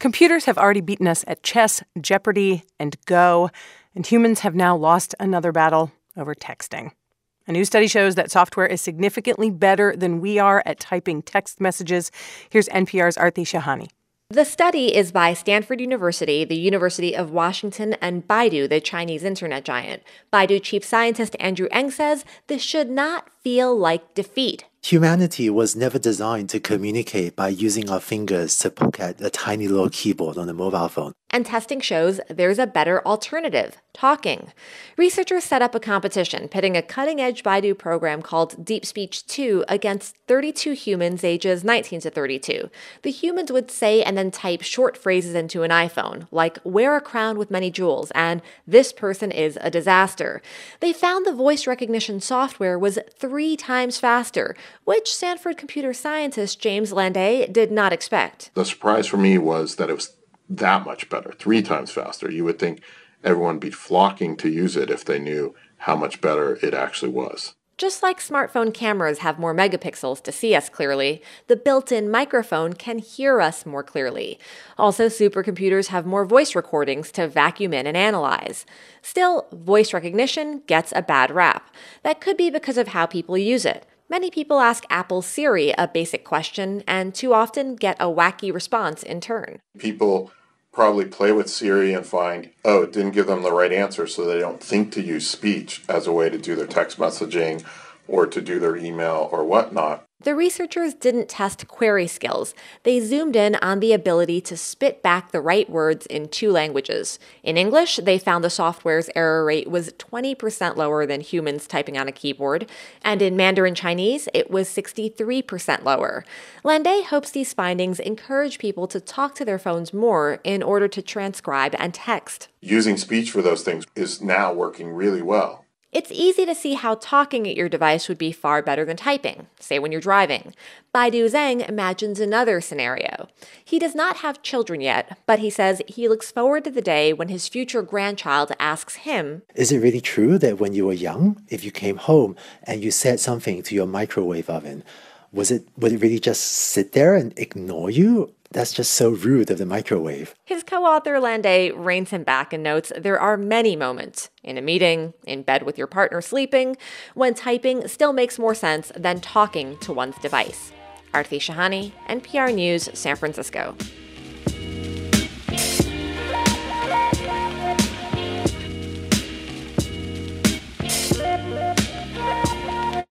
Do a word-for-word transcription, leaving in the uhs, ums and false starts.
Computers have already beaten us at chess, Jeopardy, and Go, and humans have now lost another battle over texting. A new study shows that software is significantly better than we are at typing text messages. Here's N P R's Aarti Shahani. The study is by Stanford University, the University of Washington, and Baidu, the Chinese internet giant. Baidu chief scientist Andrew Ng says this should not feel like defeat. Humanity was never designed to communicate by using our fingers to poke at a tiny little keyboard on a mobile phone. And testing shows there's a better alternative, talking. Researchers set up a competition pitting a cutting-edge Baidu program called Deep Speech two against thirty-two humans ages nineteen to thirty-two. The humans would say and then type short phrases into an iPhone, like, wear a crown with many jewels, and this person is a disaster. They found the voice recognition software was three times faster, which Stanford computer scientist James Landé did not expect. The surprise for me was that it was that much better, three times faster. You would think everyone would be flocking to use it if they knew how much better it actually was. Just like smartphone cameras have more megapixels to see us clearly, the built-in microphone can hear us more clearly. Also, supercomputers have more voice recordings to vacuum in and analyze. Still, voice recognition gets a bad rap. That could be because of how people use it. Many people ask Apple Siri a basic question and too often get a wacky response in turn. People probably play with Siri and find, oh, it didn't give them the right answer, so they don't think to use speech as a way to do their text messaging or to do their email or whatnot. The researchers didn't test query skills. They zoomed in on the ability to spit back the right words in two languages. In English, they found the software's error rate was twenty percent lower than humans typing on a keyboard, and in Mandarin Chinese, it was sixty-three percent lower. Landé hopes these findings encourage people to talk to their phones more in order to transcribe and text. Using speech for those things is now working really well. It's easy to see how talking at your device would be far better than typing, say when you're driving. Baidu Zhang imagines another scenario. He does not have children yet, but he says he looks forward to the day when his future grandchild asks him, Is it really true that when you were young, if you came home and you said something to your microwave oven, was it would it really just sit there and ignore you? That's just so rude of the microwave. His co-author Landé reins him back and notes there are many moments, in a meeting, in bed with your partner sleeping, when typing still makes more sense than talking to one's device. Aarti Shahani, N P R News, San Francisco.